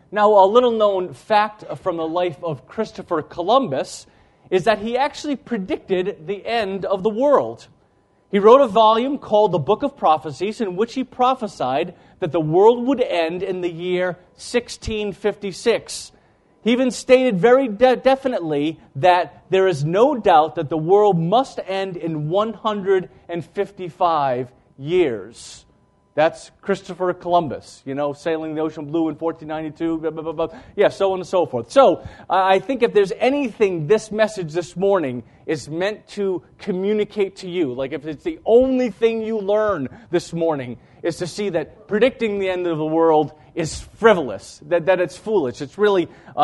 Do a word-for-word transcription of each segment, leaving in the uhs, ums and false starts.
Now, a little-known fact from the life of Christopher Columbus is that he actually predicted the end of the world. He wrote a volume called The Book of Prophecies in which he prophesied that the world would end in the year sixteen fifty-six. He even stated very de- definitely that there is no doubt that the world must end in one hundred fifty-five years. That's Christopher Columbus, you know, sailing the ocean blue in fourteen ninety-two, blah, blah, blah, blah. Yeah, so on and so forth. So, uh, I think if there's anything this message this morning is meant to communicate to you, like if it's the only thing you learn this morning, is to see that predicting the end of the world is frivolous, that, that it's foolish. It's really uh,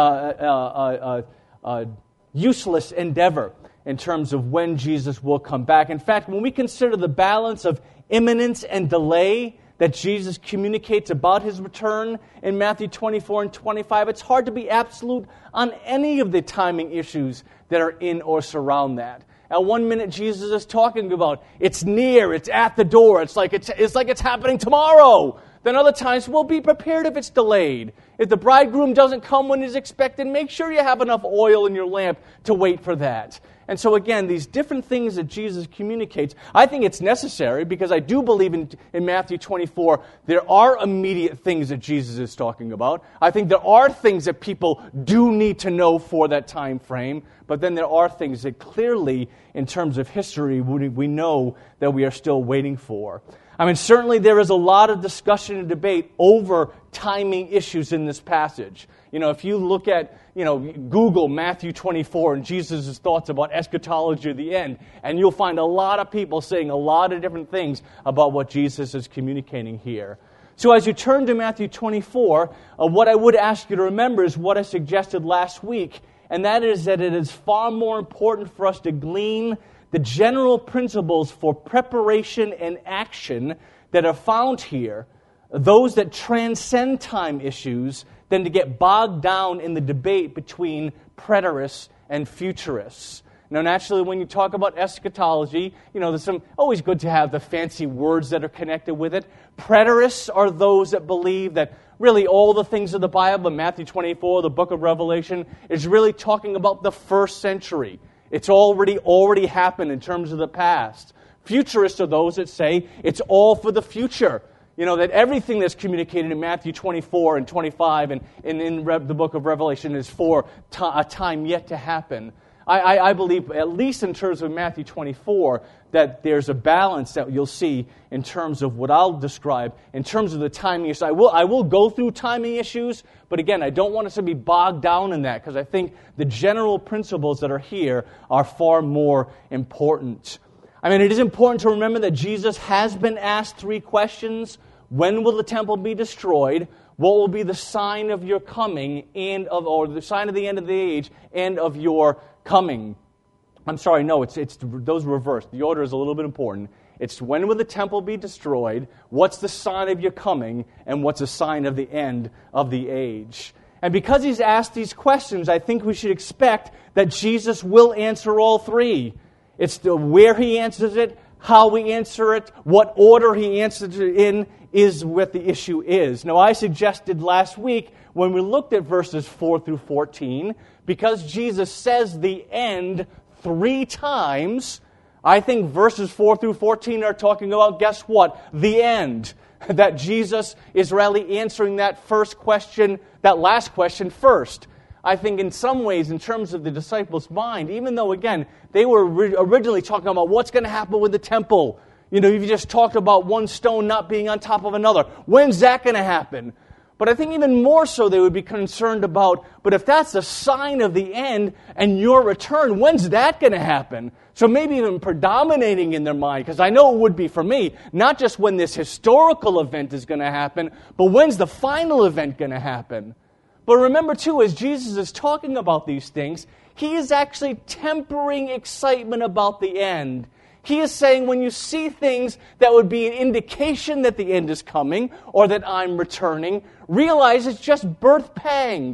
a, a, a, a useless endeavor in terms of when Jesus will come back. In fact, when we consider the balance of imminence and delay that Jesus communicates about his return in Matthew twenty-four and twenty-five, it's hard to be absolute on any of the timing issues that are in or surround that. At one minute, Jesus is talking about it's near, it's at the door, it's like it's, it's like it's happening tomorrow. Then other times, well, be prepared if it's delayed. If the bridegroom doesn't come when he's expected, make sure you have enough oil in your lamp to wait for that. And so again, these different things that Jesus communicates, I think it's necessary because I do believe in, in Matthew twenty-four, there are immediate things that Jesus is talking about. I think there are things that people do need to know for that time frame, but then there are things that clearly, in terms of history, we, we know that we are still waiting for. I mean, certainly there is a lot of discussion and debate over timing issues in this passage. You know, if you look at, you know, Google Matthew twenty-four and Jesus' thoughts about eschatology at the end, and you'll find a lot of people saying a lot of different things about what Jesus is communicating here. So as you turn to Matthew twenty-four, uh, what I would ask you to remember is what I suggested last week, and that is that it is far more important for us to glean the general principles for preparation and action that are found here, those that transcend time issues, than to get bogged down in the debate between preterists and futurists. Now, naturally, when you talk about eschatology, you know, there's some always good to have the fancy words that are connected with it. Preterists are those that believe that really all the things of the Bible, Matthew twenty-four, the book of Revelation, is really talking about the first century. It's already already happened in terms of the past. Futurists are those that say it's all for the future. You know, that everything that's communicated in Matthew twenty-four and twenty-five and, and in Re- the book of Revelation is for t- a time yet to happen. I, I, I believe, at least in terms of Matthew twenty-four, that there's a balance that you'll see in terms of what I'll describe, in terms of the timing issues. I will, I will go through timing issues, but again, I don't want us to be bogged down in that, because I think the general principles that are here are far more important. I mean, it is important to remember that Jesus has been asked three questions. When will the temple be destroyed? What will be the sign of your coming and of, or the sign of the end of the age and of your coming? I'm sorry, no, it's it's those reversed. The order is a little bit important. It's when will the temple be destroyed? What's the sign of your coming? And what's the sign of the end of the age? And because he's asked these questions, I think we should expect that Jesus will answer all three. It's the where he answers it, how we answer it, what order he answers it in is what the issue is. Now, I suggested last week when we looked at verses four through fourteen, because Jesus says the end three times, I think verses four through fourteen are talking about, guess what? The end. That Jesus is really answering that first question, that last question first. I think in some ways, in terms of the disciples' mind, even though, again, they were originally talking about what's going to happen with the temple. You know, you just talked about one stone not being on top of another. When's that going to happen? But I think even more so they would be concerned about, but if that's the sign of the end and your return, when's that going to happen? So maybe even predominating in their mind, because I know it would be for me, not just when this historical event is going to happen, but when's the final event going to happen? But remember, too, as Jesus is talking about these things, he is actually tempering excitement about the end. He is saying when you see things that would be an indication that the end is coming or that I'm returning, realize it's just birth pangs.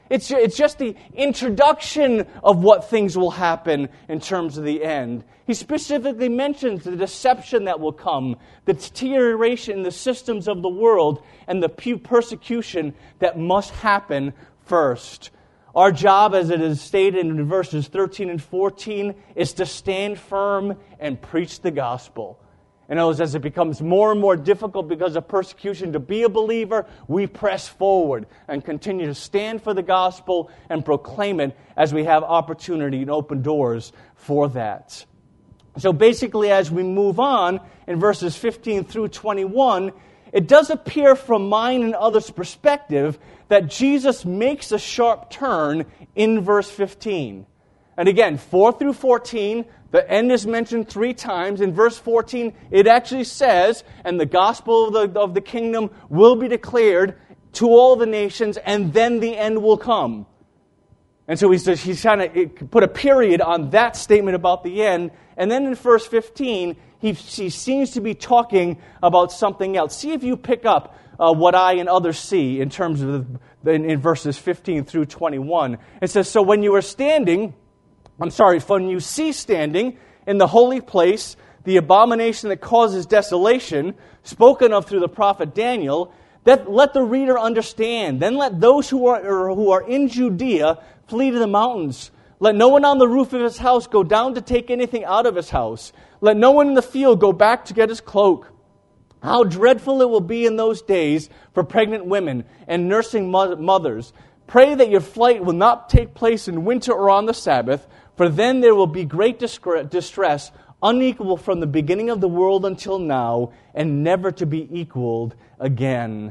It's, it's just the introduction of what things will happen in terms of the end. He specifically mentions the deception that will come, the deterioration in the systems of the world, and the persecution that must happen first. Our job, as it is stated in verses thirteen and fourteen, is to stand firm and preach the gospel. And as it becomes more and more difficult because of persecution to be a believer, we press forward and continue to stand for the gospel and proclaim it as we have opportunity and open doors for that. So basically, as we move on in verses fifteen through twenty-one, it does appear from mine and others' perspective that Jesus makes a sharp turn in verse fifteen. And again, four through fourteen, the end is mentioned three times. In verse fourteen, it actually says, and the gospel of the, of the kingdom will be declared to all the nations, and then the end will come. And so he's, he's trying to put a period on that statement about the end. And then in verse fifteen, he, he seems to be talking about something else. See if you pick up uh, what I and others see in terms of the, in, in verses fifteen through twenty-one. It says, so when you are standing... I'm sorry, when you see standing in the holy place the abomination that causes desolation, spoken of through the prophet Daniel, that let the reader understand. Then let those who are who are in Judea flee to the mountains. Let no one on the roof of his house go down to take anything out of his house. Let no one in the field go back to get his cloak. How dreadful it will be in those days for pregnant women and nursing mothers. Pray that your flight will not take place in winter or on the Sabbath, for then there will be great distress, unequal from the beginning of the world until now, and never to be equaled again.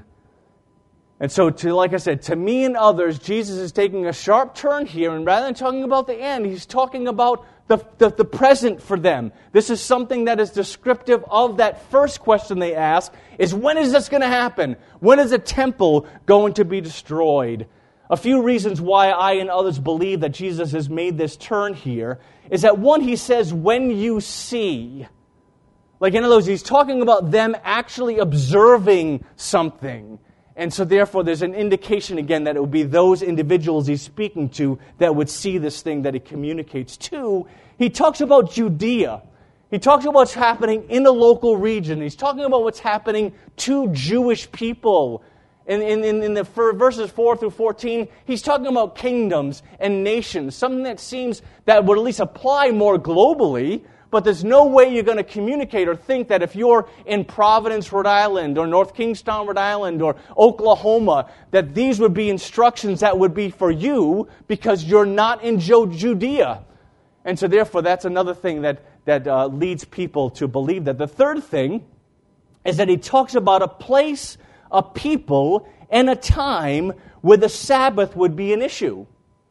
And so, to, like I said, to me and others, Jesus is taking a sharp turn here, and rather than talking about the end, he's talking about the, the, the present for them. This is something that is descriptive of that first question they ask, is when is this going to happen? When is the temple going to be destroyed? A few reasons why I and others believe that Jesus has made this turn here is that, one, he says, when you see. Like, in other words, he's talking about them actually observing something. And so, therefore, there's an indication, again, that it would be those individuals he's speaking to that would see this thing that he communicates to. He talks about Judea. He talks about what's happening in a local region. He's talking about what's happening to Jewish people. In, in, in the verses four through fourteen, he's talking about kingdoms and nations, something that seems that would at least apply more globally, but there's no way you're going to communicate or think that if you're in Providence, Rhode Island, or North Kingstown, Rhode Island, or Oklahoma, that these would be instructions that would be for you because you're not in Judea. And so therefore, that's another thing that, that uh, leads people to believe that. The third thing is that he talks about a place, a people, and a time where the Sabbath would be an issue.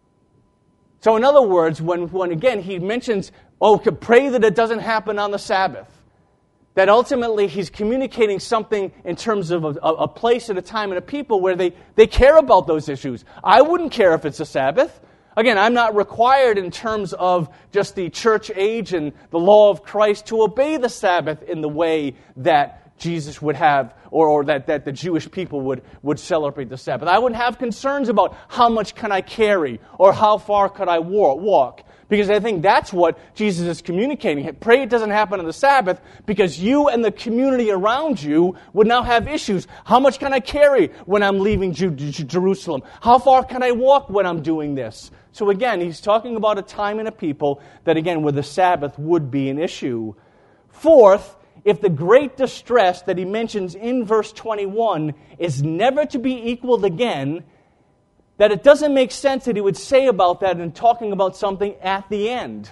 So in other words, when, when again he mentions, oh, to pray that it doesn't happen on the Sabbath, that ultimately he's communicating something in terms of a, a place and a time and a people where they, they care about those issues. I wouldn't care if it's a Sabbath. Again, I'm not required in terms of just the church age and the law of Christ to obey the Sabbath in the way that Jesus would have, or, or that, that the Jewish people would, would celebrate the Sabbath. I wouldn't have concerns about how much can I carry or how far could I walk. Because I think that's what Jesus is communicating. Pray it doesn't happen on the Sabbath because you and the community around you would now have issues. How much can I carry when I'm leaving Jerusalem? How far can I walk when I'm doing this? So again, he's talking about a time and a people that, again, where the Sabbath would be an issue. Fourth, if the great distress that he mentions in verse twenty-one is never to be equaled again, that it doesn't make sense that he would say about that in talking about something at the end.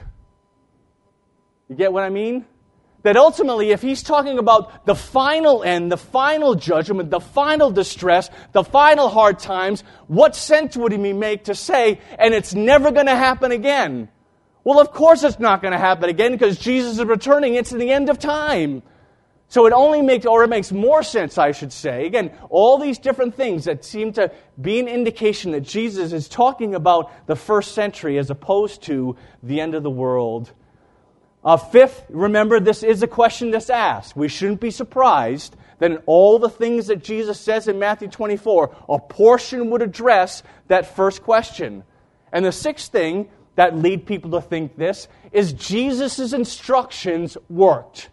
You get what I mean? That ultimately, if he's talking about the final end, the final judgment, the final distress, the final hard times, what sense would he make to say, and it's never going to happen again? Well, of course it's not going to happen again because Jesus is returning. It's the end of time. So it only makes, or it makes more sense, I should say. Again, all these different things that seem to be an indication that Jesus is talking about the first century as opposed to the end of the world. Uh, fifth, remember, this is a question that's asked. We shouldn't be surprised then all the things that Jesus says in Matthew twenty-four, a portion would address that first question. And the sixth thing that lead people to think this is Jesus' instructions worked.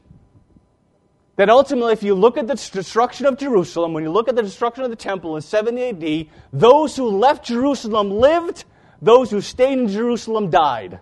That ultimately, if you look at the destruction of Jerusalem, when you look at the destruction of the temple in seventy A D, those who left Jerusalem lived, those who stayed in Jerusalem died.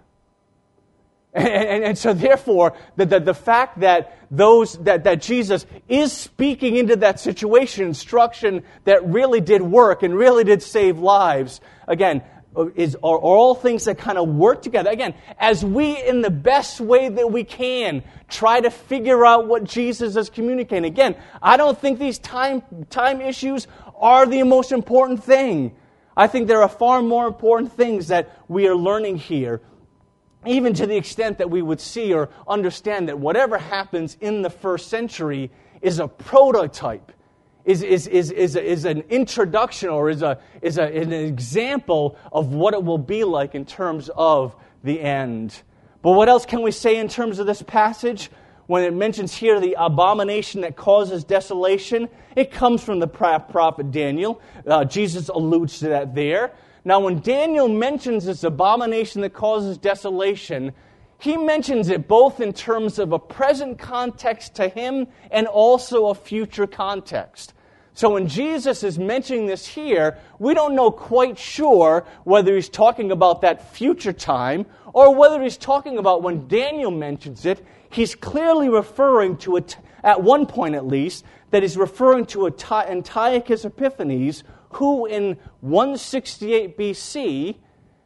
And, and, and so therefore, the, the, the fact that those that, that Jesus is speaking into that situation, instruction that really did work and really did save lives, again, is are all things that kind of work together. Again, as we, in the best way that we can, try to figure out what Jesus is communicating. Again, I don't think these time, time issues are the most important thing. I think there are far more important things that we are learning here, even to the extent that we would see or understand that whatever happens in the first century is a prototype. Is, is, is, is, is an introduction or is, a, is a, an example of what it will be like in terms of the end. But what else can we say in terms of this passage? When it mentions here the abomination that causes desolation, it comes from the prophet Daniel. Uh, Jesus alludes to that there. Now, when Daniel mentions this abomination that causes desolation, he mentions it both in terms of a present context to him and also a future context. So when Jesus is mentioning this here, we don't know quite sure whether he's talking about that future time or whether he's talking about when Daniel mentions it, he's clearly referring to it, at one point at least, that he's referring to Antiochus Epiphanes, who in one sixty-eight B C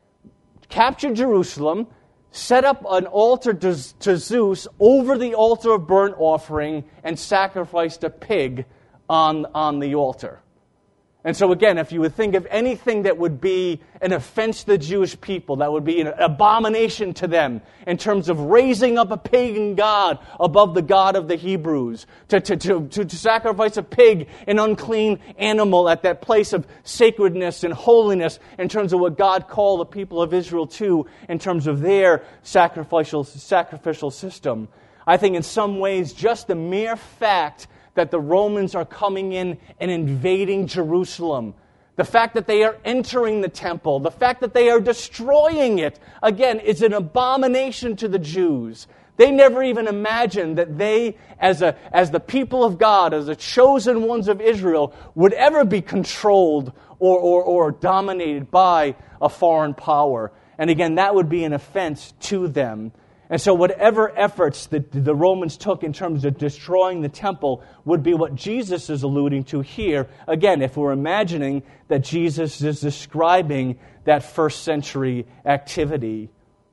captured Jerusalem, set up an altar to, to Zeus over the altar of burnt offering, and sacrificed a pig on, on the altar. And so again, if you would think of anything that would be an offense to the Jewish people, that would be an abomination to them in terms of raising up a pagan god above the God of the Hebrews, to, to, to, to, to sacrifice a pig, an unclean animal at that place of sacredness and holiness in terms of what God called the people of Israel to in terms of their sacrificial, sacrificial system. I think in some ways just the mere fact that the Romans are coming in and invading Jerusalem, the fact that they are entering the temple, the fact that they are destroying it, again, is an abomination to the Jews. They never even imagined that they, as a as the people of God, as the chosen ones of Israel, would ever be controlled or, or, or dominated by a foreign power. And again, that would be an offense to them. And so whatever efforts that the Romans took in terms of destroying the temple would be what Jesus is alluding to here. Again, if we're imagining that Jesus is describing that first century activity.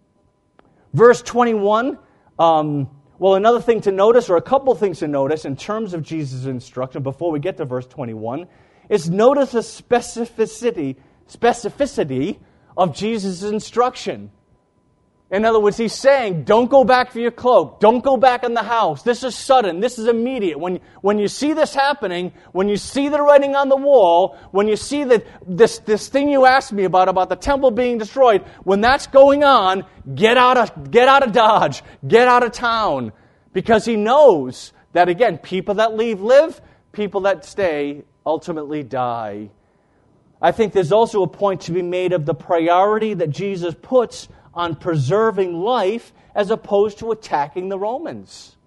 Verse twenty-one, um, well, another thing to notice, or a couple things to notice in terms of Jesus' instruction before we get to verse twenty-one, is notice the specificity, specificity of Jesus' instruction. In other words, he's saying, don't go back for your cloak. Don't go back in the house. This is sudden. This is immediate. When, when you see this happening, when you see the writing on the wall, when you see that this, this thing you asked me about, about the temple being destroyed, when that's going on, get out of, get out of Dodge. Get out of town. Because he knows that, again, people that leave live, people that stay ultimately die. I think there's also a point to be made of the priority that Jesus puts on preserving life as opposed to attacking the Romans.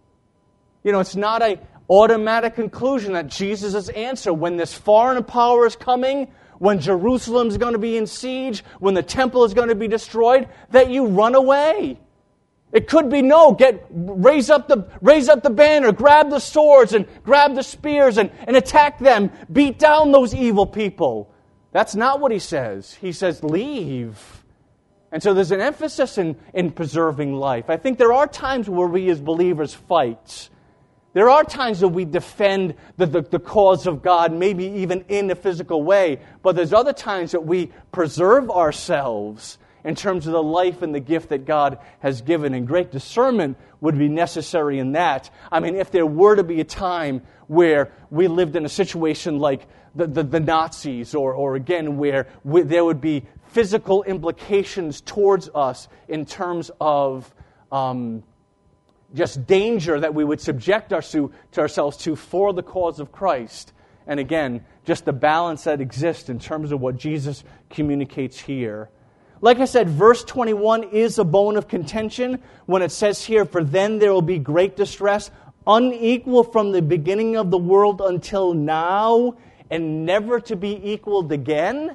You know, it's not an automatic conclusion that Jesus' answer, when this foreign power is coming, when Jerusalem is going to be in siege, when the temple is going to be destroyed, that you run away. It could be, no, get raise up the raise up the banner, grab the swords and grab the spears and, and attack them, beat down those evil people. That's not what he says. He says, leave. And so there's an emphasis in, in preserving life. I think there are times where we as believers fight. There are times that we defend the, the, the cause of God, maybe even in a physical way. But there's other times that we preserve ourselves in terms of the life and the gift that God has given. And great discernment would be necessary in that. I mean, if there were to be a time where we lived in a situation like the, the, the Nazis, or, or again, where we, there would be physical implications towards us in terms of um, just danger that we would subject our, to ourselves to for the cause of Christ. And again, just the balance that exists in terms of what Jesus communicates here. Like I said, verse twenty-one is a bone of contention when it says here, "For then there will be great distress, unequal from the beginning of the world until now, and never to be equaled again."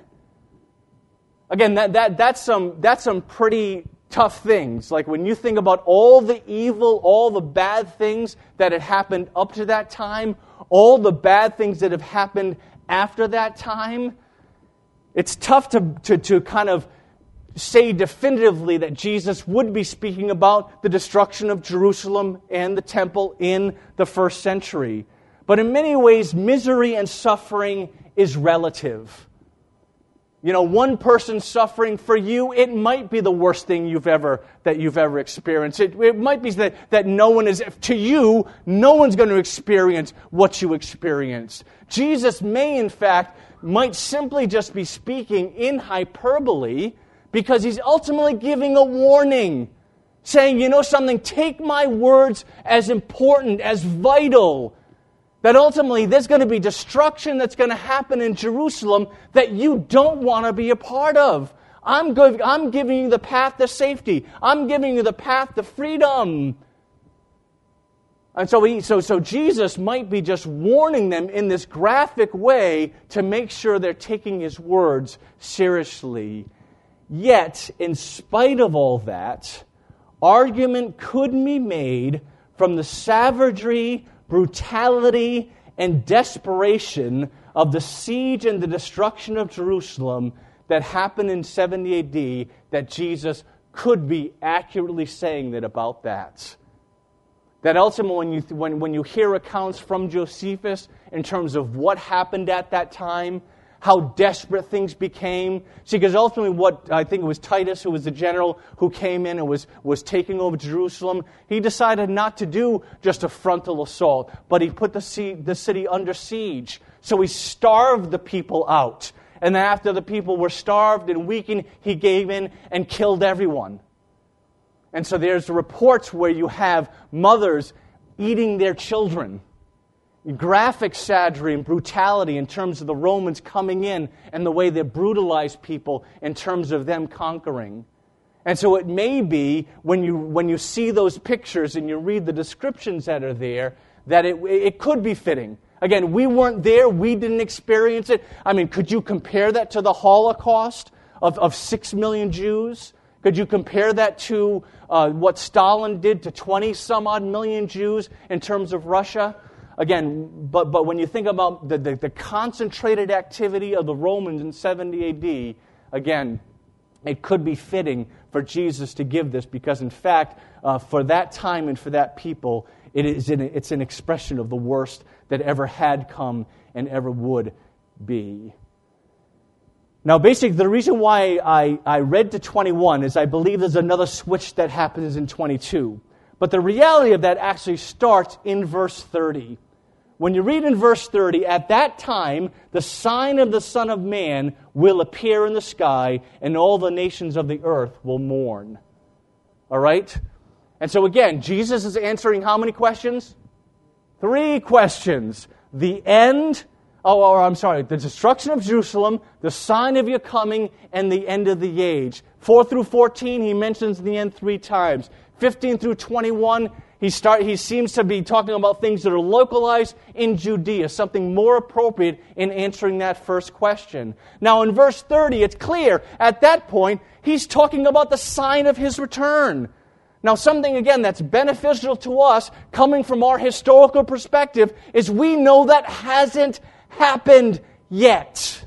Again, that, that that's some that's some pretty tough things. Like when you think about all the evil, all the bad things that had happened up to that time, all the bad things that have happened after that time, it's tough to, to, to kind of say definitively that Jesus would be speaking about the destruction of Jerusalem and the temple in the first century. But in many ways, misery and suffering is relative. You know, one person suffering for you, it might be the worst thing you've ever that you've ever experienced. It, it might be that, that no one is, to you, no one's going to experience what you experienced. Jesus may, in fact, might simply just be speaking in hyperbole because he's ultimately giving a warning, saying, you know something, take my words as important, as vital, that ultimately there's going to be destruction that's going to happen in Jerusalem that you don't want to be a part of. I'm, go- I'm giving you the path to safety. I'm giving you the path to freedom. And so, he, so, so Jesus might be just warning them in this graphic way to make sure they're taking his words seriously. Yet, in spite of all that, argument could be made from the savagery, brutality, and desperation of the siege and the destruction of Jerusalem that happened in seventy A D that Jesus could be accurately saying that about that. That ultimately, when you, when, when you hear accounts from Josephus in terms of what happened at that time, how desperate things became. See, because ultimately what, I think it was Titus, who was the general who came in and was, was taking over Jerusalem, he decided not to do just a frontal assault, but he put the, sea, the city under siege. So he starved the people out. And then after the people were starved and weakened, he gave in and killed everyone. And so there's reports where you have mothers eating their children. Graphic savagery and brutality in terms of the Romans coming in and the way they brutalized people in terms of them conquering. And so it may be, when you when you see those pictures and you read the descriptions that are there, that it it could be fitting. Again, we weren't there, we didn't experience it. I mean, could you compare that to the Holocaust of, of six million Jews? Could you compare that to uh, what Stalin did to twenty some odd million Jews in terms of Russia? Again, but, but when you think about the, the, the concentrated activity of the Romans in seventy A D, again, it could be fitting for Jesus to give this because, in fact, uh, for that time and for that people, it is an, it's an expression of the worst that ever had come and ever would be. Now, basically, the reason why I, I read to twenty-one is I believe there's another switch that happens in twenty-two. But the reality of that actually starts in verse thirty. When you read in verse thirty, at that time, the sign of the Son of Man will appear in the sky, and all the nations of the earth will mourn. All right? And so again, Jesus is answering how many questions? Three questions. The end, oh, or I'm sorry, the destruction of Jerusalem, the sign of your coming, and the end of the age. four through fourteen, he mentions the end three times. fifteen through twenty-one, he start he seems to be talking about things that are localized in Judea, something more appropriate in answering that first question. Now in verse thirty, it's clear, at that point, he's talking about the sign of his return. Now something, again, that's beneficial to us, coming from our historical perspective, is we know that hasn't happened yet.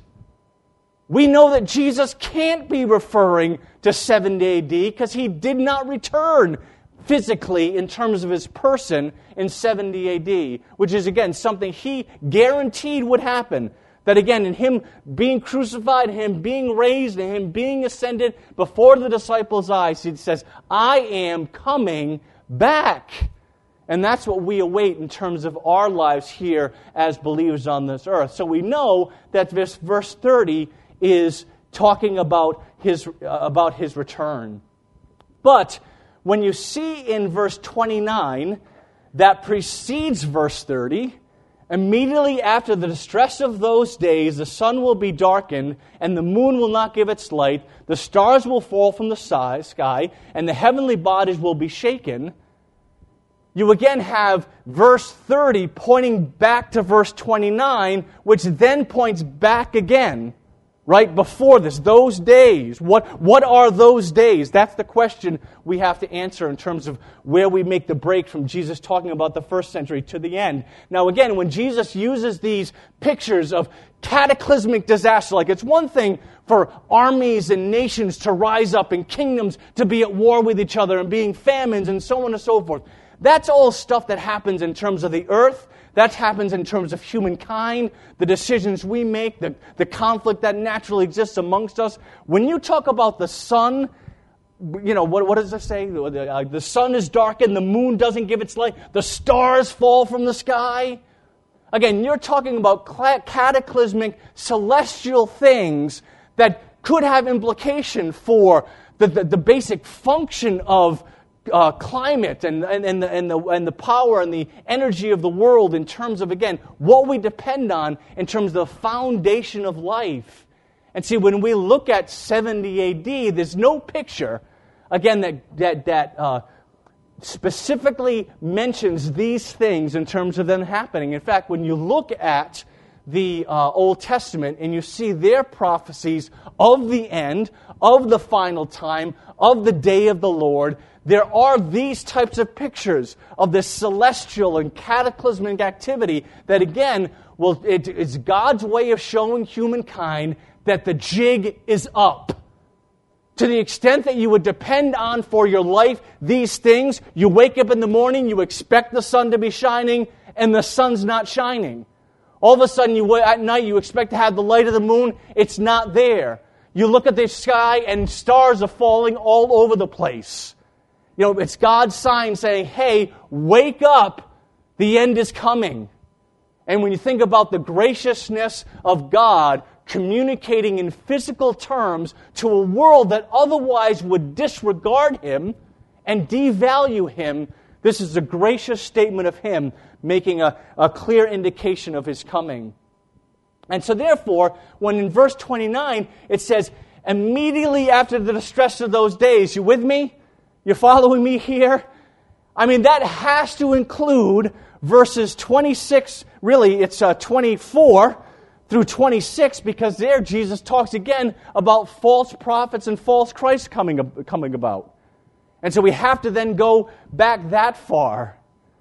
We know that Jesus can't be referring to seventy A D because he did not return physically in terms of his person in seventy A D, which is, again, something he guaranteed would happen. That, again, in him being crucified, him being raised, and him being ascended before the disciples' eyes, he says, I am coming back. And that's what we await in terms of our lives here as believers on this earth. So we know that this verse thirty is talking about his uh, about his return. But when you see in verse twenty-nine that precedes verse thirty, immediately after the distress of those days, the sun will be darkened, and the moon will not give its light, the stars will fall from the sky, and the heavenly bodies will be shaken. You again have verse thirty pointing back to verse twenty-nine, which then points back again, right before this. Those days. What, what are those days? That's the question we have to answer in terms of where we make the break from Jesus talking about the first century to the end. Now again, when Jesus uses these pictures of cataclysmic disaster, like it's one thing for armies and nations to rise up and kingdoms to be at war with each other and being famines and so on and so forth. That's all stuff that happens in terms of the earth. That happens in terms of humankind, the decisions we make, the, the conflict that naturally exists amongst us. When you talk about the sun, you know, what, what does it say? The, uh, the sun is darkened, the moon doesn't give its light, the stars fall from the sky. Again, you're talking about cataclysmic, celestial things that could have implication for the, the, the basic function of Uh, climate and, and, and, the, and, the, and the power and the energy of the world in terms of, again, what we depend on in terms of the foundation of life. And see, when we look at seventy A D, there's no picture, again, that, that, that uh, specifically mentions these things in terms of them happening. In fact, when you look at the uh, Old Testament and you see their prophecies of the end, of the final time, of the day of the Lord, there are these types of pictures of this celestial and cataclysmic activity that, again, will it, it's God's way of showing humankind that the jig is up. To the extent that you would depend on for your life these things, you wake up in the morning, you expect the sun to be shining, and the sun's not shining. All of a sudden, you at night, you expect to have the light of the moon, it's not there. You look at the sky, and stars are falling all over the place. You know, it's God's sign saying, hey, wake up, the end is coming. And when you think about the graciousness of God communicating in physical terms to a world that otherwise would disregard Him and devalue Him, this is a gracious statement of Him making a, a clear indication of His coming. And so therefore, when in verse twenty-nine it says, immediately after the distress of those days, you with me? You following me here? I mean, that has to include verses twenty-six, really it's uh, twenty-four through twenty-six, because there Jesus talks again about false prophets and false Christ coming, coming about. And so we have to then go back that far.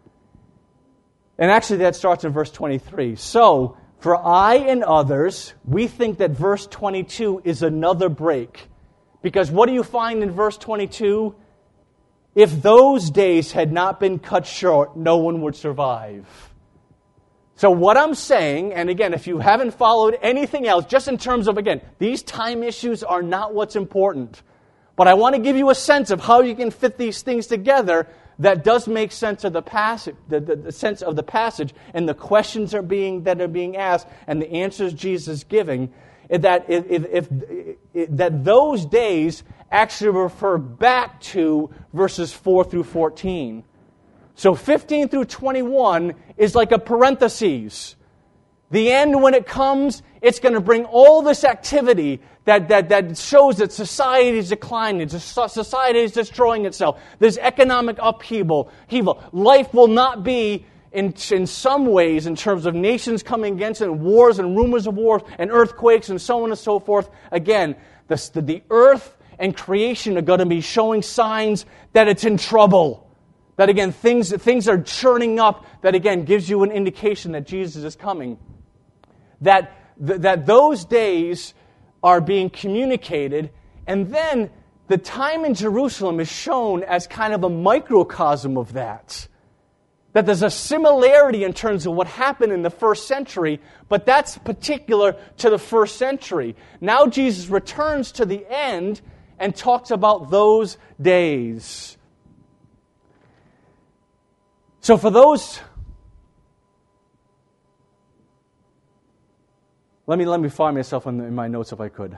And actually that starts in verse twenty-three. So, for I and others, we think that verse twenty-two is another break. Because what do you find in verse twenty-two? If those days had not been cut short, no one would survive. So what I'm saying, and again, if you haven't followed anything else, just in terms of, again, these time issues are not what's important. But I want to give you a sense of how you can fit these things together that does make sense of the passage, the, the, the sense of the passage, and the questions are being that are being asked, and the answers Jesus is giving. That if, if, if, if that those days actually refer back to verses four through fourteen. So fifteen through twenty-one is like a parenthesis. The end, when it comes, it's going to bring all this activity that, that, that shows that society is declining, society is destroying itself. There's economic upheaval. upheaval. Life will not be, in, in some ways, in terms of nations coming against it, and wars and rumors of wars, and earthquakes, and so on and so forth. Again, the, the, the earth and creation are going to be showing signs that it's in trouble. That, again, things, things are churning up. That, again, gives you an indication that Jesus is coming. That, that those days are being communicated, and then the time in Jerusalem is shown as kind of a microcosm of that. That there's a similarity in terms of what happened in the first century, but that's particular to the first century. Now Jesus returns to the end and talks about those days. So for those... Let me let me find myself in, the, in my notes if I could.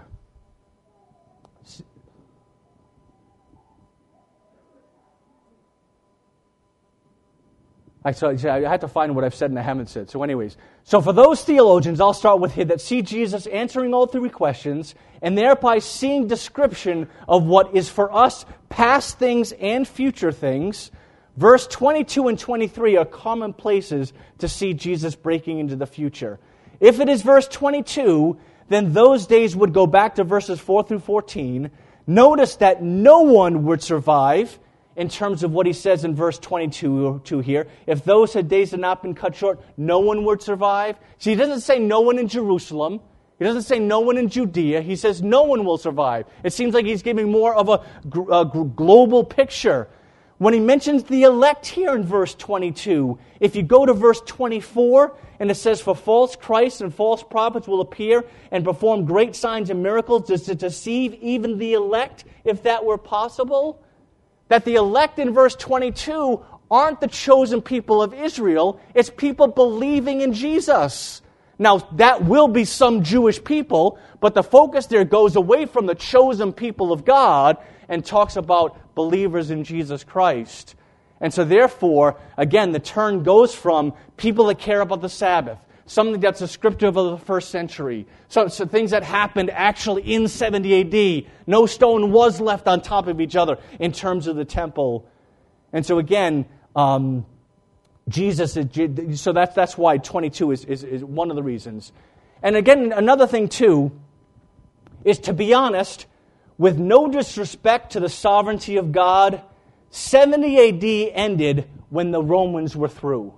I, so, I had to find what I've said and I haven't said. So anyways, so for those theologians, I'll start with here, that see Jesus answering all three questions and thereby seeing description of what is for us past things and future things. Verse twenty-two and twenty-three are common places to see Jesus breaking into the future. If it is verse twenty-two, then those days would go back to verses four through fourteen. Notice that no one would survive in terms of what he says in verse twenty-two here. If those days had not been cut short, no one would survive. See, he doesn't say no one in Jerusalem. He doesn't say no one in Judea. He says no one will survive. It seems like he's giving more of a, a global picture. When he mentions the elect here in verse twenty-two, if you go to verse twenty-four, and it says, for false Christs and false prophets will appear and perform great signs and miracles to deceive even the elect, if that were possible. That the elect in verse twenty-two aren't the chosen people of Israel. It's people believing in Jesus. Now, that will be some Jewish people, but the focus there goes away from the chosen people of God and talks about believers in Jesus Christ. And so therefore, again, the turn goes from people that care about the Sabbath, something that's descriptive of the first century, so, so things that happened actually in seventy A D. No stone was left on top of each other in terms of the temple. And so again, um, Jesus is, so that's, that's why twenty-two is, is, is one of the reasons. And again, another thing too, is to be honest, with no disrespect to the sovereignty of God, seventy A D ended when the Romans were through.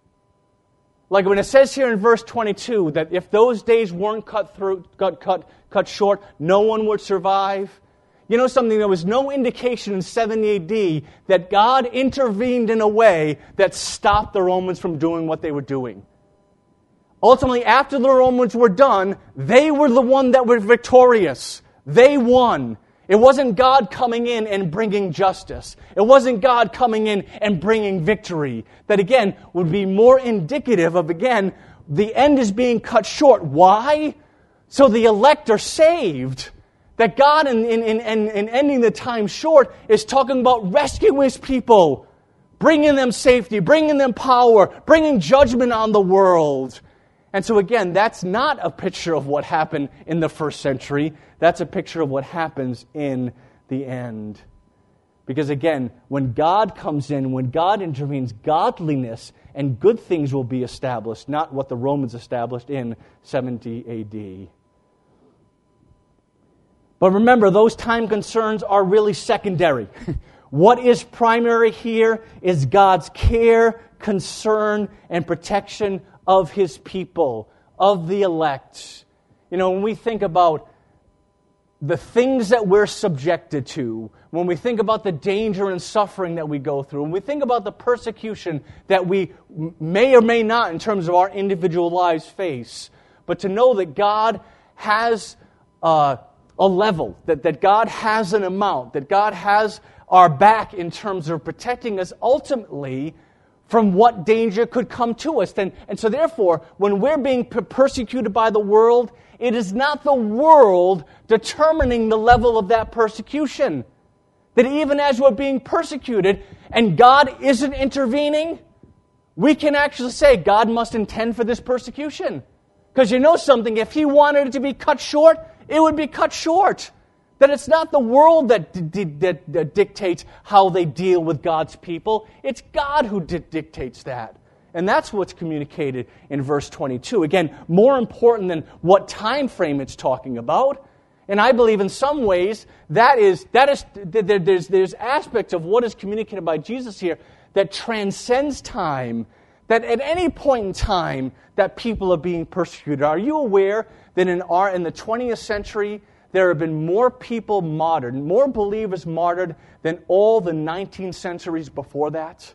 Like when it says here in verse twenty-two that if those days weren't cut through, cut, cut, cut short, no one would survive. You know something, there was no indication in seventy A D that God intervened in a way that stopped the Romans from doing what they were doing. Ultimately, after the Romans were done, they were the one that were victorious. They won. It wasn't God coming in and bringing justice. It wasn't God coming in and bringing victory. That, again, would be more indicative of, again, the end is being cut short. Why? So the elect are saved. That God, in, in, in, in ending the time short, is talking about rescuing His people, bringing them safety, bringing them power, bringing judgment on the world. And so, again, that's not a picture of what happened in the first century. That's a picture of what happens in the end. Because again, when God comes in, when God intervenes, godliness and good things will be established, not what the Romans established in seventy A D. But remember, those time concerns are really secondary. What is primary here is God's care, concern, and protection of His people, of the elect. You know, when we think about the things that we're subjected to, when we think about the danger and suffering that we go through, when we think about the persecution that we may or may not, in terms of our individual lives, face, but to know that God has uh, a level, that, that God has an amount, that God has our back in terms of protecting us ultimately from what danger could come to us. And, and so therefore, when we're being persecuted by the world, it is not the world determining the level of that persecution. That even as we're being persecuted and God isn't intervening, we can actually say God must intend for this persecution. Because you know something, if He wanted it to be cut short, it would be cut short. That it's not the world that, d- d- that, that dictates how they deal with God's people. It's God who di- dictates that. And that's what's communicated in verse twenty-two. Again, more important than what time frame it's talking about. And I believe in some ways that is, that is there's, there's aspects of what is communicated by Jesus here that transcends time. That at any point in time that people are being persecuted. Are you aware that in our in the twentieth century, there have been more people martyred, more believers martyred than all the nineteen centuries before that?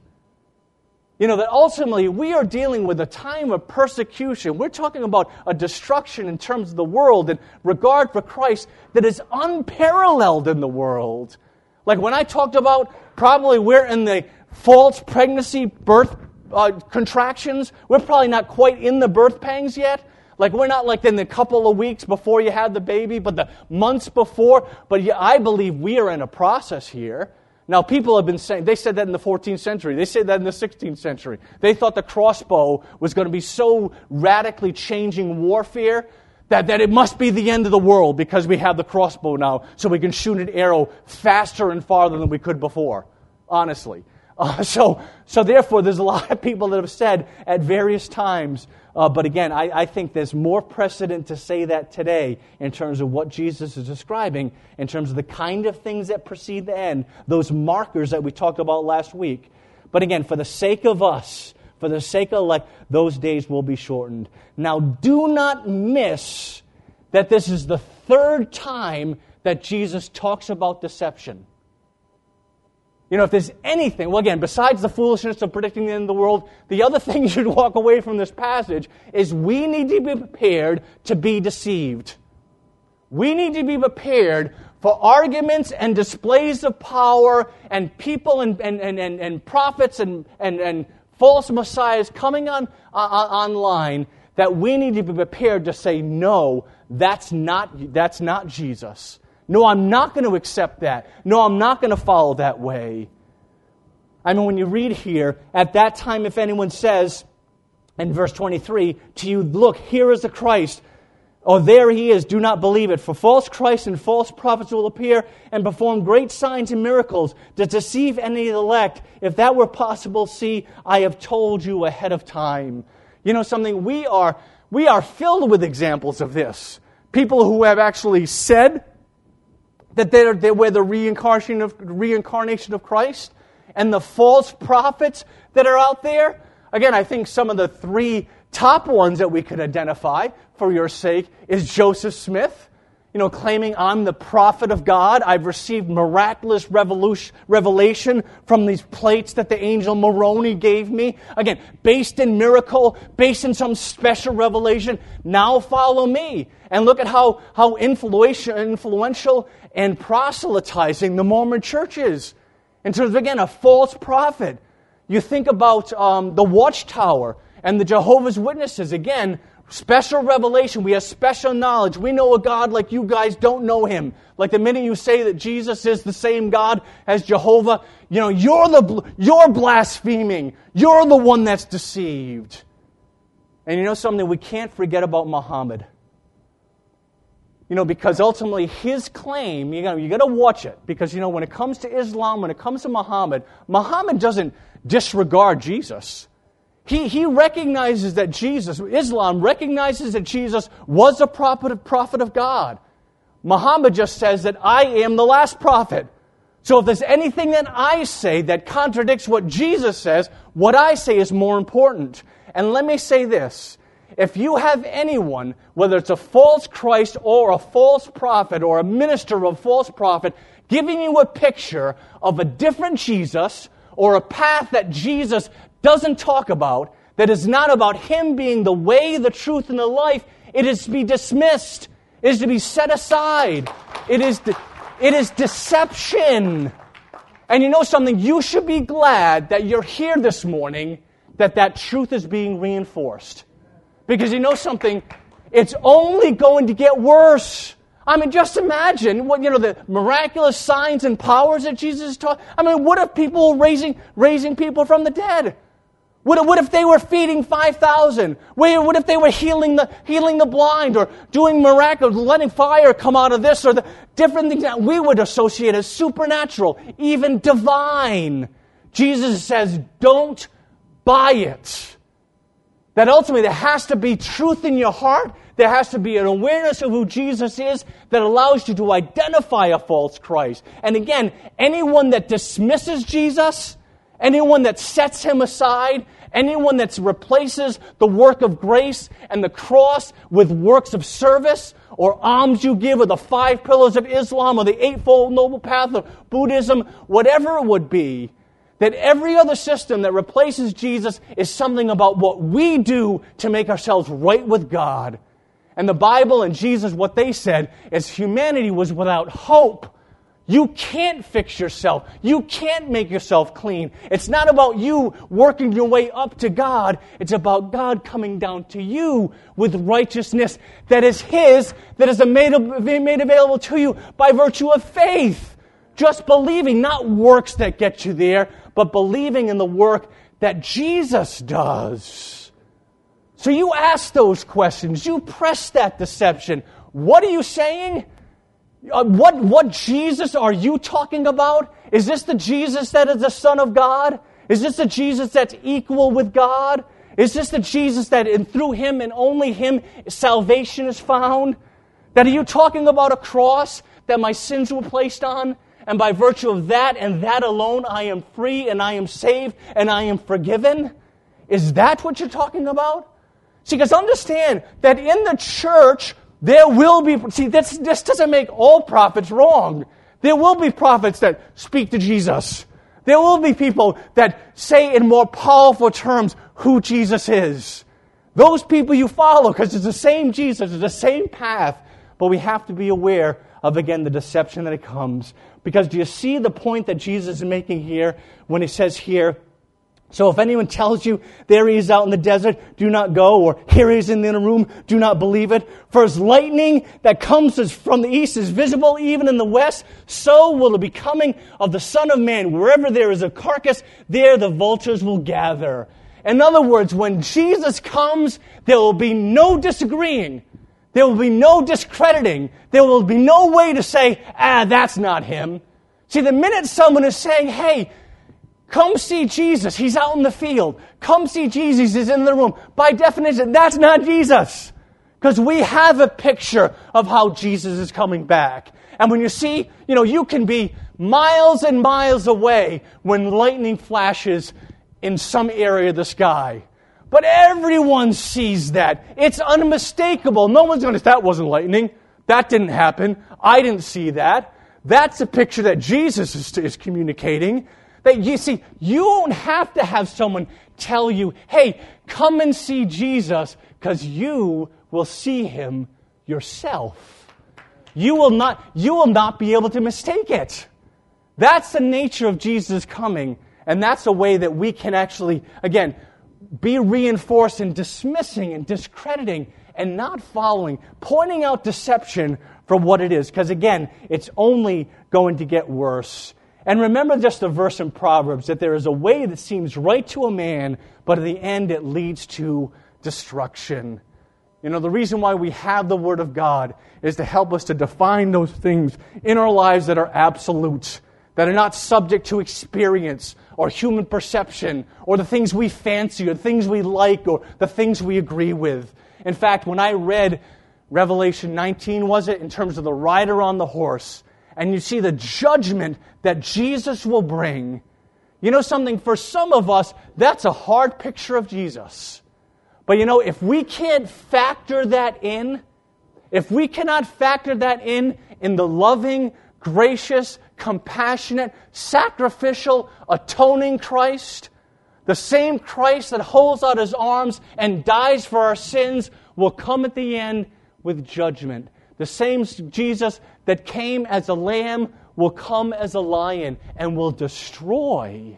You know, that ultimately we are dealing with a time of persecution. We're talking about a destruction in terms of the world and regard for Christ that is unparalleled in the world. Like when I talked about probably we're in the false pregnancy birth uh, contractions, we're probably not quite in the birth pangs yet. Like we're not like in the couple of weeks before you had the baby, but the months before. But I believe we are in a process here. Now, people have been saying, they said that in the fourteenth century. They said that in the sixteenth century. They thought the crossbow was going to be so radically changing warfare that, that it must be the end of the world because we have the crossbow now, so we can shoot an arrow faster and farther than we could before, honestly. Uh, so, so therefore, there's a lot of people that have said at various times, uh, but again, I, I think there's more precedent to say that today in terms of what Jesus is describing, in terms of the kind of things that precede the end, those markers that we talked about last week. But again, for the sake of us, for the sake of elect, those days will be shortened. Now, do not miss that this is the third time that Jesus talks about deception. You know, if there's anything, well, again, besides the foolishness of predicting the end of the world, the other thing you should walk away from this passage is we need to be prepared to be deceived. We need to be prepared for arguments and displays of power and people and, and, and, and, and prophets and, and, and false messiahs coming on uh, online, that we need to be prepared to say, no, that's not, that's not Jesus. No, I'm not going to accept that. No, I'm not going to follow that way. I mean, when you read here, at that time, if anyone says, in verse twenty-three, to you, look, here is the Christ, or there he is, do not believe it. For false Christs and false prophets will appear and perform great signs and miracles to deceive any of the elect. If that were possible, see, I have told you ahead of time. You know something? We are, we are filled with examples of this. People who have actually said that they're, they were the reincarnation of, reincarnation of Christ, and the false prophets that are out there. Again, I think some of the three top ones that we could identify for your sake is Joseph Smith, you know, claiming I'm the prophet of God. I've received miraculous revelation from these plates that the angel Moroni gave me. Again, based in miracle, based in some special revelation. Now follow me. And look at how, how influential, influential and proselytizing the Mormon church is. In terms of, again, a false prophet. You think about um, the Watchtower and the Jehovah's Witnesses. Again, special revelation. We have special knowledge. We know a God like you guys don't know Him. Like the minute you say that Jesus is the same God as Jehovah, you know, you're the you're blaspheming. You're the one that's deceived. And you know something? We can't forget about Muhammad. You know, because ultimately his claim, you got you got to watch it. Because, you know, when it comes to Islam, when it comes to Muhammad, Muhammad doesn't disregard Jesus. He, he recognizes that Jesus, Islam recognizes that Jesus was a prophet, prophet of God. Muhammad just says that I am the last prophet. So if there's anything that I say that contradicts what Jesus says, what I say is more important. And let me say this. If you have anyone, whether it's a false Christ or a false prophet or a minister of a false prophet, giving you a picture of a different Jesus or a path that Jesus doesn't talk about, that is not about Him being the way, the truth, and the life, it is to be dismissed. It is to be set aside. It is, de- it is deception. And you know something? You should be glad that you're here this morning, that that truth is being reinforced. Because you know something? It's only going to get worse. I mean, just imagine what, you know, the miraculous signs and powers that Jesus taught. I mean, what if people were raising, raising people from the dead? What if, what if they were feeding five thousand? What if they were healing the, healing the blind or doing miracles, letting fire come out of this or the different things that we would associate as supernatural, even divine? Jesus says, don't buy it. That ultimately there has to be truth in your heart. There has to be an awareness of who Jesus is that allows you to identify a false Christ. And again, anyone that dismisses Jesus, anyone that sets Him aside, anyone that replaces the work of grace and the cross with works of service or alms you give or the five pillars of Islam or the eightfold noble path of Buddhism, whatever it would be, that every other system that replaces Jesus is something about what we do to make ourselves right with God. And the Bible and Jesus, what they said is humanity was without hope. You can't fix yourself. You can't make yourself clean. It's not about you working your way up to God. It's about God coming down to you with righteousness that is His, that is made, made available to you by virtue of faith. Just believing, not works that get you there, but believing in the work that Jesus does. So you ask those questions. You press that deception. What are you saying? Uh, what, what Jesus are you talking about? Is this the Jesus that is the Son of God? Is this the Jesus that's equal with God? Is this the Jesus that in, through Him and only Him salvation is found? That are you talking about a cross that my sins were placed on? And by virtue of that and that alone, I am free and I am saved and I am forgiven? Is that what you're talking about? See, because understand that in the church, there will be... See, this, this doesn't make all prophets wrong. There will be prophets that speak to Jesus. There will be people that say in more powerful terms who Jesus is. Those people you follow, because it's the same Jesus, it's the same path. But we have to be aware of, again, the deception that it comes. Because do you see the point that Jesus is making here when He says here, so if anyone tells you, there He is out in the desert, do not go, or here He is in the inner room, do not believe it. For as lightning that comes from the east is visible even in the west, so will it be coming of the Son of Man. Wherever there is a carcass, there the vultures will gather. In other words, when Jesus comes, there will be no disagreeing. There will be no discrediting. There will be no way to say, ah, that's not Him. See, the minute someone is saying, hey, come see Jesus, He's out in the field. Come see Jesus, He's in the room. By definition, that's not Jesus. Because we have a picture of how Jesus is coming back. And when you see, you know, you can be miles and miles away when lightning flashes in some area of the sky. But everyone sees that. It's unmistakable. No one's going to say, that wasn't lightning. That didn't happen. I didn't see that. That's a picture that Jesus is, is communicating. That you see, you don't have to have someone tell you, hey, come and see Jesus, because you will see Him yourself. You will not, you will not be able to mistake it. That's the nature of Jesus coming. And that's a way that we can actually, again, be reinforced in dismissing and discrediting and not following, pointing out deception for what it is. Because again, it's only going to get worse. And remember just the verse in Proverbs, that there is a way that seems right to a man, but in the end it leads to destruction. You know, the reason why we have the Word of God is to help us to define those things in our lives that are absolute, that are not subject to experience or human perception or the things we fancy or the things we like or the things we agree with. In fact, when I read Revelation nineteen, was it, in terms of the rider on the horse, and you see the judgment that Jesus will bring, you know something, for some of us, that's a hard picture of Jesus. But you know, if we can't factor that in, if we cannot factor that in, in the loving, gracious, compassionate, sacrificial, atoning Christ, the same Christ that holds out His arms and dies for our sins will come at the end with judgment. The same Jesus that came as a lamb will come as a lion and will destroy.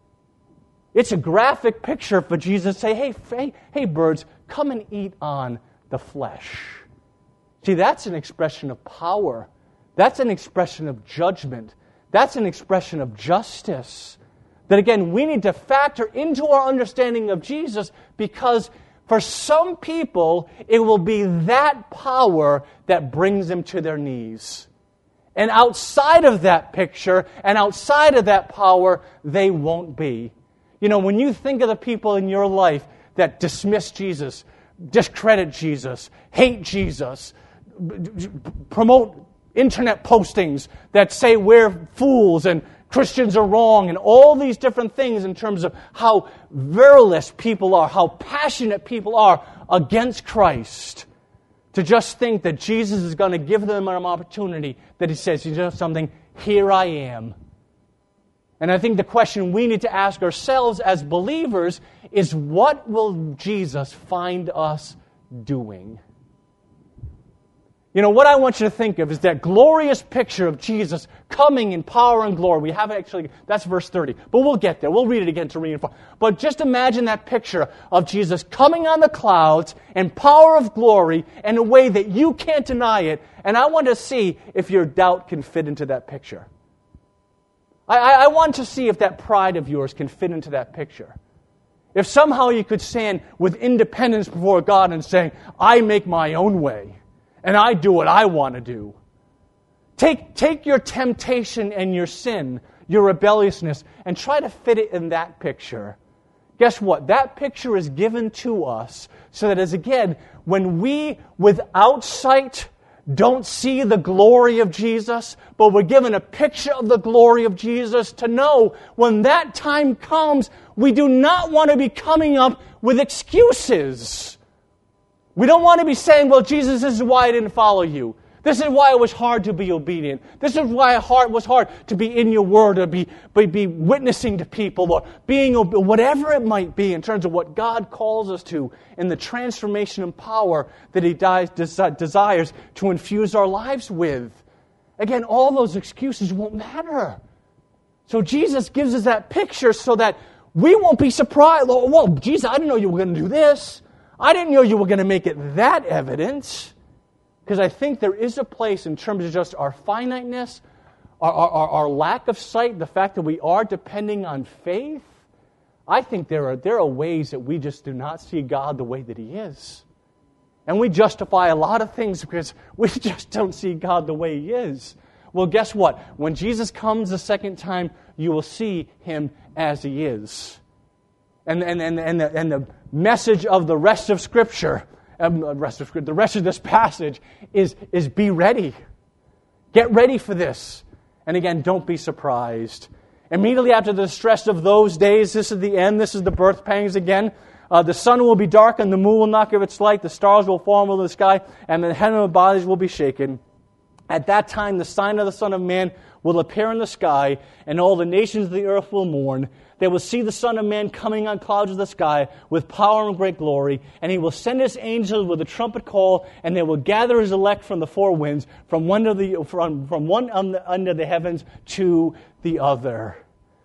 It's a graphic picture for Jesus to say, hey, hey, hey, birds, come and eat on the flesh. See, that's an expression of power. That's an expression of judgment. That's an expression of justice. That again, we need to factor into our understanding of Jesus, because for some people, it will be that power that brings them to their knees. And outside of that picture, and outside of that power, they won't be. You know, when you think of the people in your life that dismiss Jesus, discredit Jesus, hate Jesus, promote internet postings that say we're fools and Christians are wrong, and all these different things in terms of how virulent people are, how passionate people are against Christ, to just think that Jesus is going to give them an opportunity, that He says, you know something, here I am. And I think the question we need to ask ourselves as believers is, what will Jesus find us doing? You know, what I want you to think of is that glorious picture of Jesus coming in power and glory. We have actually, that's verse thirty, but we'll get there. We'll read it again to reinforce. But just imagine that picture of Jesus coming on the clouds in power of glory in a way that you can't deny it. And I want to see if your doubt can fit into that picture. I, I, I want to see if that pride of yours can fit into that picture. If somehow you could stand with independence before God and say, I make my own way, and I do what I want to do. Take, take your temptation and your sin, your rebelliousness, and try to fit it in that picture. Guess what? That picture is given to us so that as again, when we without sight don't see the glory of Jesus, but we're given a picture of the glory of Jesus to know when that time comes, we do not want to be coming up with excuses. We don't want to be saying, well, Jesus, this is why I didn't follow you. This is why it was hard to be obedient. This is why it was hard to be in your word, or be, be, be witnessing to people, or being, whatever it might be in terms of what God calls us to in the transformation and power that He desires to infuse our lives with. Again, all those excuses won't matter. So Jesus gives us that picture so that we won't be surprised. Oh, well, Jesus, I didn't know you were going to do this. I didn't know you were going to make it that evident. Because I think there is a place in terms of just our finiteness, our, our, our lack of sight, the fact that we are depending on faith. I think there are, there are ways that we just do not see God the way that He is. And we justify a lot of things because we just don't see God the way He is. Well, guess what? When Jesus comes the second time, you will see Him as He is. And, and, and, and, the, and the message of the rest of Scripture, um, the rest of Scripture, the rest of this passage is, is be ready. Get ready for this. And again, don't be surprised. Immediately after the distress of those days, this is the end, this is the birth pangs again. Uh, the sun will be dark and the moon will not give its light. The stars will fall into the sky and the heavenly bodies will be shaken. At that time, the sign of the Son of Man will appear in the sky, and all the nations of the earth will mourn. They will see the Son of Man coming on clouds of the sky with power and great glory, and He will send His angels with a trumpet call, and they will gather His elect from the four winds, from one, to the, from, from one under the heavens to the other.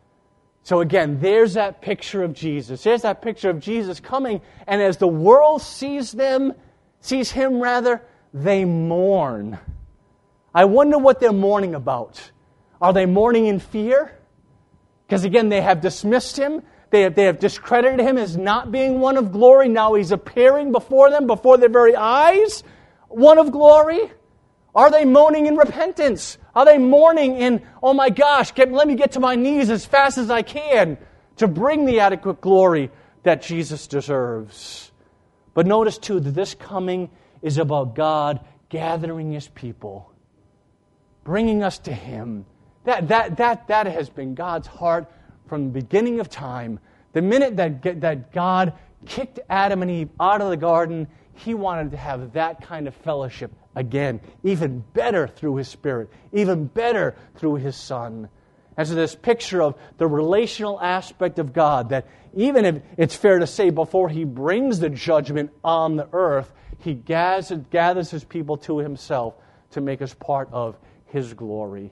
So again, there's that picture of Jesus. There's that picture of Jesus coming, and as the world sees them, sees Him rather, they mourn. I wonder what they're mourning about. Are they mourning in fear? Because again, they have dismissed Him. They have, they have discredited Him as not being one of glory. Now He's appearing before them, before their very eyes, one of glory. Are they moaning in repentance? Are they mourning in, oh my gosh, get, let me get to my knees as fast as I can to bring the adequate glory that Jesus deserves? But notice too that this coming is about God gathering His people, bringing us to Him. That, that, that, that has been God's heart from the beginning of time. The minute that, that God kicked Adam and Eve out of the garden, He wanted to have that kind of fellowship again, even better through His Spirit, even better through His Son. And so this picture of the relational aspect of God, that even if it's fair to say before He brings the judgment on the earth, He gathers, gathers His people to Himself to make us part of His glory.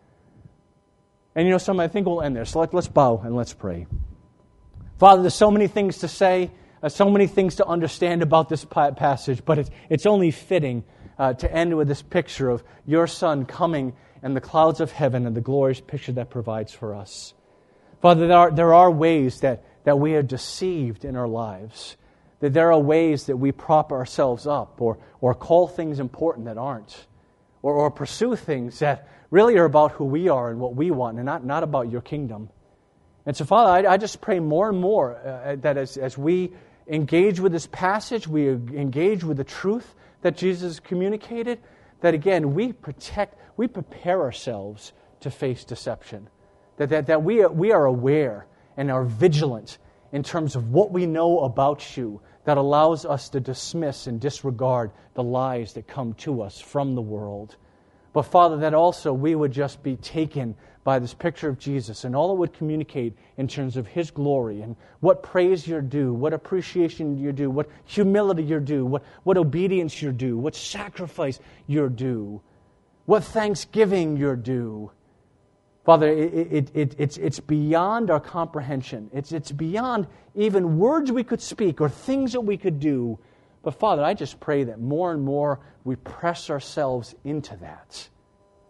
And you know something, I think we'll end there. So let, let's bow and let's pray. Father, there's so many things to say, uh, so many things to understand about this pa- passage, but it's, it's only fitting uh, to end with this picture of your Son coming in the clouds of heaven and the glorious picture that provides for us. Father, there are, there are ways that, that we are deceived in our lives, that there are ways that we prop ourselves up or, or call things important that aren't, or, or pursue things that really are about who we are and what we want, and not, not about your kingdom. And so, Father, I, I just pray more and more uh, that as, as we engage with this passage, we engage with the truth that Jesus communicated, that again, we protect, we prepare ourselves to face deception. That, that, that we, are, we are aware and are vigilant in terms of what we know about you that allows us to dismiss and disregard the lies that come to us from the world. But Father, that also we would just be taken by this picture of Jesus and all it would communicate in terms of His glory and what praise you're due, what appreciation you're due, what humility you're due, what, what obedience you're due, what sacrifice you're due, what thanksgiving you're due. Father, it, it, it, it's, it's beyond our comprehension. It's, it's beyond even words we could speak or things that we could do. But Father, I just pray that more and more we press ourselves into that.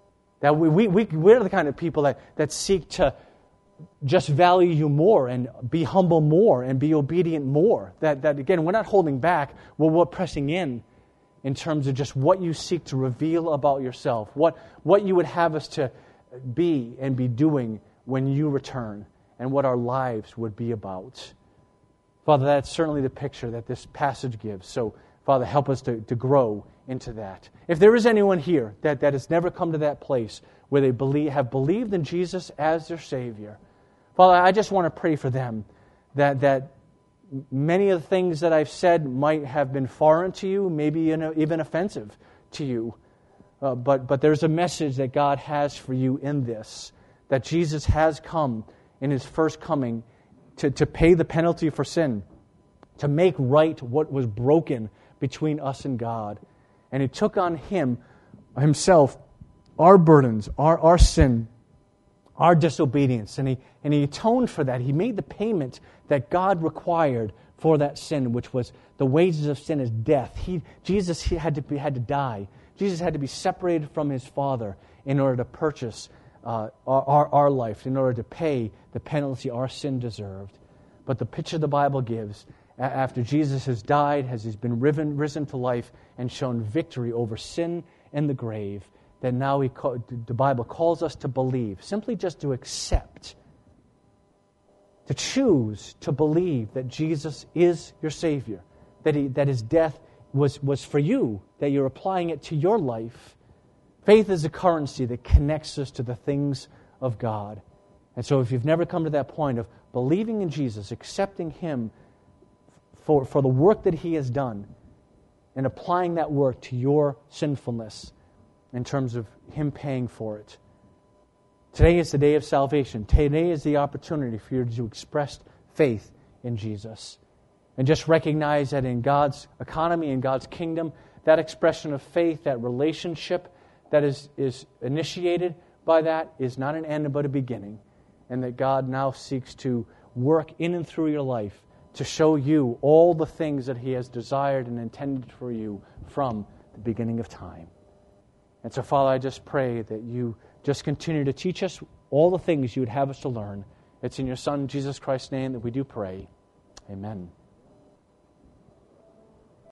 That we, we, we, we're the kind of people that, that seek to just value you more and be humble more and be obedient more. That, that again, we're not holding back, well, we're pressing in in terms of just what you seek to reveal about yourself, what, what you would have us to be and be doing when you return, and what our lives would be about. Father, that's certainly the picture that this passage gives. So, Father, help us to, to grow into that. If there is anyone here that, that has never come to that place where they believe, have believed in Jesus as their Savior, Father, I just want to pray for them that, that many of the things that I've said might have been foreign to you, maybe even offensive to you. Uh, but, but there's a message that God has for you in this, that Jesus has come in His first coming to, to pay the penalty for sin, to make right what was broken between us and God. And He took on Him, Himself, our burdens, our, our sin, our disobedience, and he, and he atoned for that. He made the payment that God required for that sin, which was the wages of sin is death. He, Jesus he had, to be, had to die. Jesus had to be separated from His Father in order to purchase uh, our, our, our life, in order to pay the penalty our sin deserved. But the picture the Bible gives, after Jesus has died, as He's been risen, risen to life and shown victory over sin and the grave, that now he, the Bible calls us to believe, simply just to accept, to choose to believe that Jesus is your Savior, that he, that His death was, was for you, that you're applying it to your life. Faith is a currency that connects us to the things of God. And so if you've never come to that point of believing in Jesus, accepting Him for, for the work that He has done, and applying that work to your sinfulness, in terms of Him paying for it. Today is the day of salvation. Today is the opportunity for you to express faith in Jesus. And just recognize that in God's economy, in God's kingdom, that expression of faith, that relationship that is, is initiated by that is not an end but a beginning. And that God now seeks to work in and through your life to show you all the things that He has desired and intended for you from the beginning of time. And so, Father, I just pray that You just continue to teach us all the things You would have us to learn. It's in Your Son, Jesus Christ's name, that we do pray. Amen.